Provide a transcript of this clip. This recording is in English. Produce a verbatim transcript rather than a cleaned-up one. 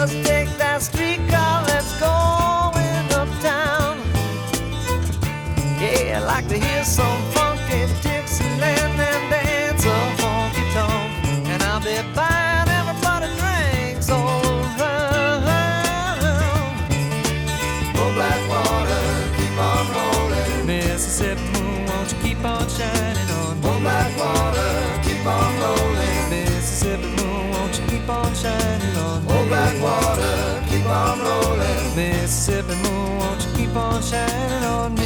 fellas, take that streetcar, let's go uptown. Yeah, I like to hear some funky Dixieland and dance a funky tonk. And I'll be buying everybody drinks all around. Oh, Blackwater, keep on rolling. Mississippi moon, won't you keep on shining on me? Oh, Blackwater, keep on rolling. Mississippi moon, won't you keep on shining on me? Oh, Blackwater, keep on rolling. Mississippi moon, won't you keep on shining on me?